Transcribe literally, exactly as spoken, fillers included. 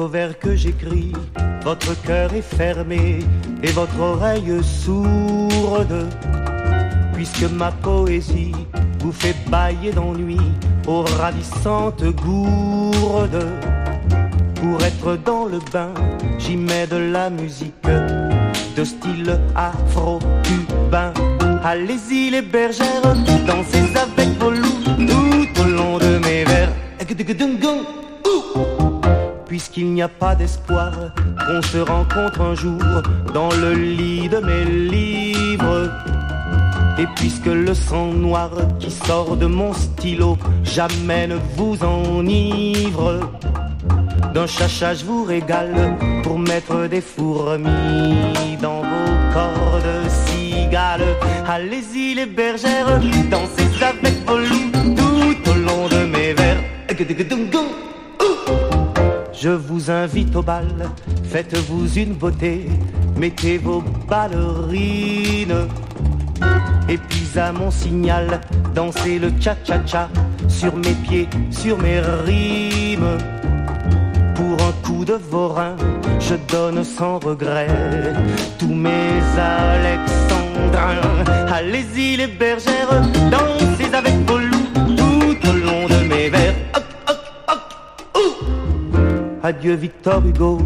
qu'au vers que j'écris, votre cœur est fermé et votre oreille sourde, puisque ma poésie vous fait bâiller d'ennui aux ravissantes gourdes. Pour être dans le bain, j'y mets de la musique de style afro-cubain. Allez-y les bergères, dansez avec vos loups tout au long de mes vers. Puisqu'il n'y a pas d'espoir qu'on se rencontre un jour dans le lit de mes livres, et puisque le sang noir qui sort de mon stylo jamais ne vous enivre, d'un chacha je vous régale pour mettre des fourmis dans vos cordes cigales. Allez-y les bergères, dansez avec vos loups tout au long de mes vers. Je vous invite au bal, faites-vous une beauté, mettez vos ballerines, et puis à mon signal, dansez le cha-cha-cha sur mes pieds, sur mes rimes. Pour un coup de vos reins, je donne sans regret tous mes alexandrins. Allez-y les bergères, dansez avec vos loups tout au long de mes vers. Adieu Victor Hugo.